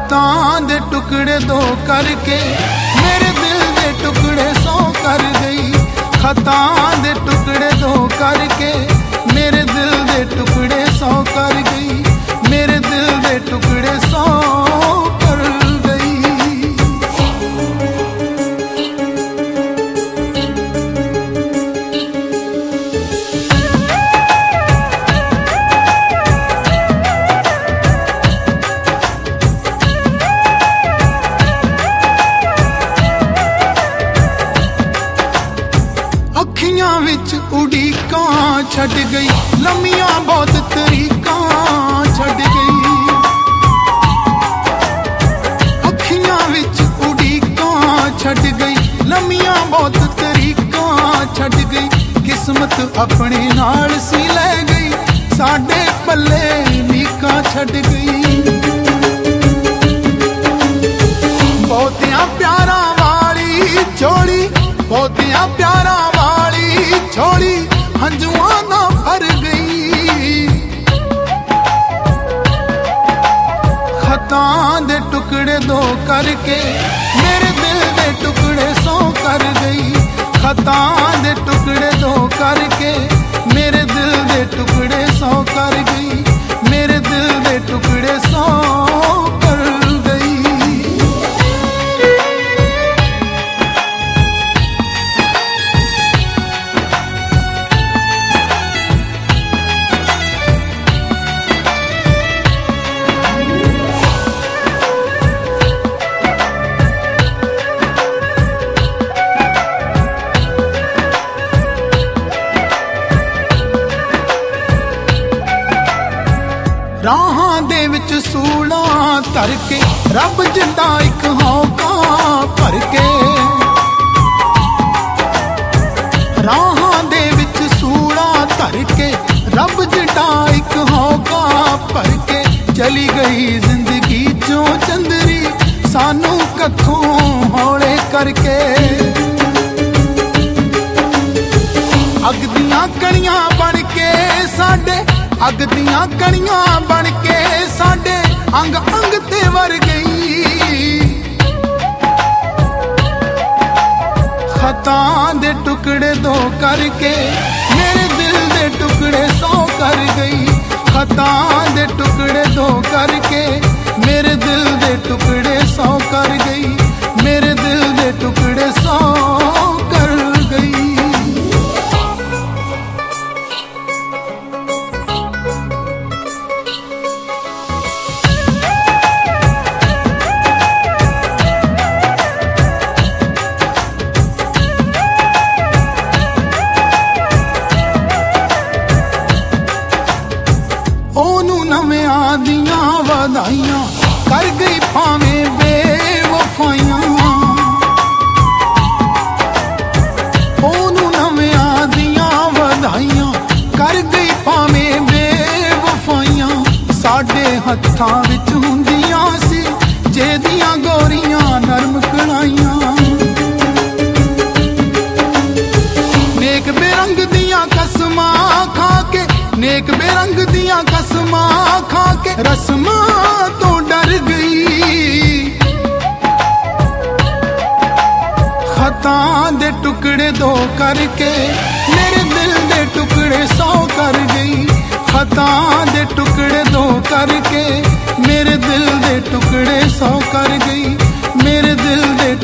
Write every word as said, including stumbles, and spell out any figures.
खतां दे टुकड़े दो करके मेरे दिल दे टुकड़े सौ कर गई। खतां दे टुकड़े दो करके मेरे दिल दे टुकड़े सौ कर गई। मेरे दिल दे टुकड़े सौ कर गई। अखियां विच उड़ीकां छड़ गई, लम्मियां बहुत तरीकां छड़ गई। अखियां विच उड़ीकां छड़ गई, लम्मियां बहुत तरीकां छड़ गई। किस्मत अपने नाल सी ले गई, साडे पल्ले मीकां छड़ गई। बहुतियां प्यारां वाली जोड़ी, बहुतियां प्यारां वाली छोड़ी हंजुआं ना भर गई। खतां दे टुकड़े दो करके मेरे दिल दे टुकड़े सौ कर गई। खतां दे टुकड़े दो करके मेरे दिल दे टुकड़े सौ कर गई। मेरे दिल दे टुकड़े सौ कर गई। राहां दे विच सूलां धर के रब जिंदा इक हौका भर के। राहां दे विच सूलां धर के रब जिंदा इक हौका भर के। चली गई जिंदगी चों चंदरी सानू कखों हौले करके। अग दियां कणियां बन के साडे, अग दियां कणियां बन के साडे अंग अंग ते वर गई। खतां दे टुकड़े दो करके मेरे दिल दे टुकड़े सौ कर गई। खतां दे टुकड़े दो करके मेरे दिल दे टुकड़े सौ कर गई। मेरे दिल दे टुकड़े सौ कर गई। नवियां दियां वधाइयां कर गई भावें बेवफाइयां। ओनू नवियां दियां वधाइयां कर गई भावें बेवफाइयां। साडे हत्थां विच हुंदियां सी जेदियां गोरियां नरम कलाइयां। नेक बेरंग दियां कसमां खा के, नेक बेरंग दियां कसमां खा के रस्मां तो डर गई। खतां दे टुकड़े दो करके मेरे दिल दे टुकड़े सौ कर गई। खतां दे टुकड़े दो करके मेरे दिल दे टुकड़े सौ कर गई। मेरे दिल दे